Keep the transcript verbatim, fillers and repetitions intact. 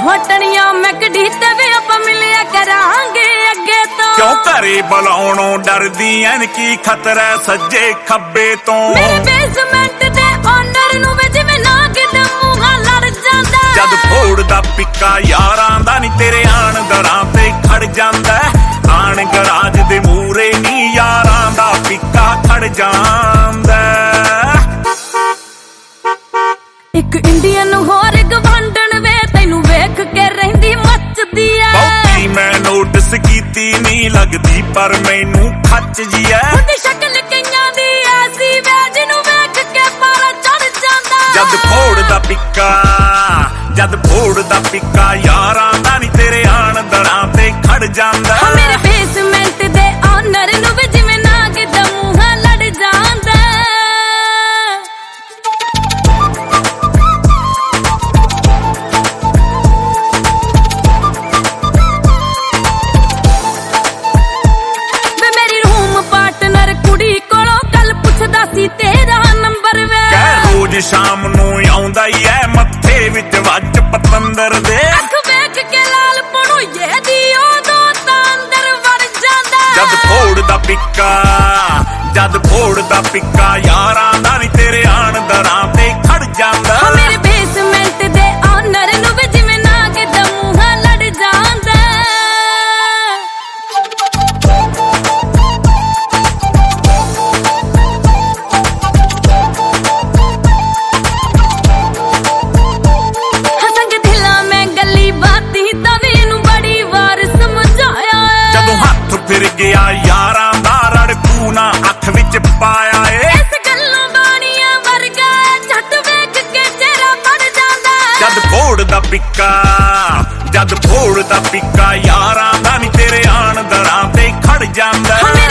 ਹਟਣੀਆਂ ਮੈਂ ਕਢੀ ਤੇ ਵੀ ਆਪਾਂ ਮਿਲਿਆ ਕਰਾਂਗੇ ਅੱਗੇ ਤੋਂ। ਕਿਉਂ ਘਰੇ ਬੁਲਾਉਣੋਂ ਡਰਦੀ ਐਨ ਕੀ ਖਤਰਾ ਸੱਜੇ ਖੱਬੇ ਤੋਂ। ਮੇਰੇ ਬੇਸਮੈਂਟ ਦੇ ਓਨਰ ਨੂੰ ਵੀ ਜਿਵੇਂ ਨਾ ਕਿਤੇ ਮੂੰਹਾਂ ਲੜ ਜਾਂਦਾ। ਜਦ ਫੋੜਦਾ ਪਿੱਕਾ ਯਾਰਾਂ ਦਾ ਨੀ ਤੇਰੇ ਆਣ ਦਰਾਂ ਤੇ ਖੜ ਜਾਂਦਾ। ਆਣ ਗਰਾਜ ਦੇ ਮੂਰੇ ਨੀ ਯਾਰਾਂ ਦਾ ਪਿੱਕਾ ਖੜ ਜਾਂਦਾ। ਇੱਕ ਇੰਡੀਅਨ ਹੋਰ ਗਵਾਂਢਣ ਵੇ ਤੈਨੂੰ ਵੇਖ ਕੇ ਰਹਿੰਦੀ ਮੱਚਦੀ ਐ। ਬਹੁਤੀ ਮੈਂ ਨੋਟਿਸ ਕੀਤੀ ਨੀ ਲੱਗਦੀ ਪਰ ਮੈਨੂੰ ਖੱਚ ਜੀ ਐ। ਉਹਦੀ ਸ਼ਕਲ ਕਈਆਂ ਦੀ ਐਸੀ ਵੇ ਜਿਹਨੂੰ ਵੇਖ ਕੇ ਪਾਰਾ ਚੜ ਜਾਂਦਾ। ਜਦ ਫੋੜਦਾ ਪਿੱਕਾ ਜਦ ਫੋੜਦਾ ਪਿੱਕਾ ਯਾਰਾਂ ਦਾ ਨੀ ਤੇਰੇ ਆਣ ਦਰਾਂ ਤੇ ਖੜ ਜਾਂਦਾ। ਮੇਰੇ ਬੇਸਮੈਂਟ ਦੇ ਓਨਰ ਨੂੰ ਵੀ ਜਿਵੇਂ ਨਾ ਕਿਤੇ ਮੂੰਹਾਂ ਲੜ ਜਾਂਦਾ। ਵੇ ਮੇਰੀ ਰੂਮ ਪਾਰਟਨਰ ਕੁੜੀ ਕੋਲੋਂ ਕੱਲ ਪੁੱਛਦਾ ਸੀ ਤੇਰਾ ਨੰਬਰ ਵੇ। ਕਹਿ ਰੋਜ਼ ਸ਼ਾਮ ਨੂੰ ਆਉਂਦਾ ਈ ਐ ਮੱਥੇ ਵਿੱਚ ਵੱਜ ਪਤੰਦਰ ਦੇ। ਅੱਖ ਵੇਖ ਕੇ ਲਾਲ ਪਣੋਈਏ ਦੀ ਉਦੋਂ ਤਾਂ ਅੰਦਰ ਵੜ ਜਾਂਦਾ। ਜਦ ਫੋੜਦਾ ਪਿੱਕਾ ਜਦ ਫੋੜਦਾ ਪਿੱਕਾ ਯਾਰਾਂ ਦਾ ਨੀ ਤੇਰੇ ਆਣ ਦਰਾਂ ਤੇ ਖੜ ਜਾਂਦਾ। ਮੇਰੇ ਬੇਸਮੈਂਟ ਦੇ ਓਨਰ ਨੂੰ ਵੀ ਜਿਵੇਂ ਨਾ ਕਿਤੇ ਮੂੰਹਾਂ ਲੜ ਜਾਂਦਾ। ਹਸੰਗ ਦਿਲਾਂ ਮੈਂ ਗੱਲੀ ਬਾਤੀ ਤਾਂ ਵੀ ਇਹਨੂੰ ਬੜੀ ਵਾਰ ਸਮਝਾਇਆ। ਜਦੋਂ ਹੱਥ ਫਿਰ ਗਿਆ ਯਾਰਾਂ ਦਾ ਰੜਕੂ ਨਾ ਅੱਖ ਵਿੱਚ ਪਾਇਆ ਏ। ਇਸ ਗੱਲੋਂ ਬਾਣੀਆਂ ਵਰਗਾ ਝੱਟ ਵੇਖ ਕੇ ਚਿਹਰਾ ਫੜ ਜਾਂਦਾ। ਜਦ ਫੋੜਦਾ ਪਿੱਕਾ ਜਦ ਫੋੜਦਾ ਪਿੱਕਾ ਯਾਰਾਂ ਦਾ ਨੀ ਤੇਰੇ ਆਣ ਦਰਾਂ ਤੇ ਖੜ ਜਾਂਦਾ।